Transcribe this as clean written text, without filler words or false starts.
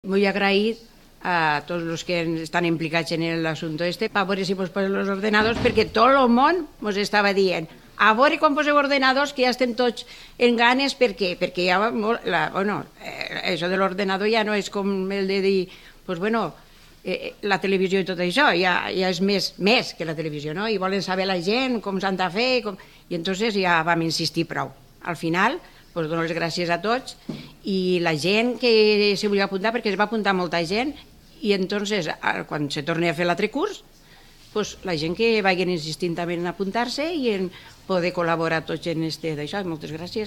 Muy agraït a tots els que estan implicats en l'assumpte a veure si ens posen els ordenadors, perquè tot el món ens estava dient a veure quan poseu ordenadors, que ja estem tots en ganes. Per què? Perquè ja, això de l'ordenador ja no és com el de dir, la televisió i tot això, ja és més que la televisió, no? I volen saber la gent com s'han de fer, i entonces ja vam insistir prou. Al final, dono les gràcies a tots i la gent que s'hi volia apuntar, perquè es va apuntar molta gent, i entonces quan se torni a fer l'altre curs, la gent que vagin insistint també en apuntar-se i en poder col·laborar tots en d'això. Moltes gràcies.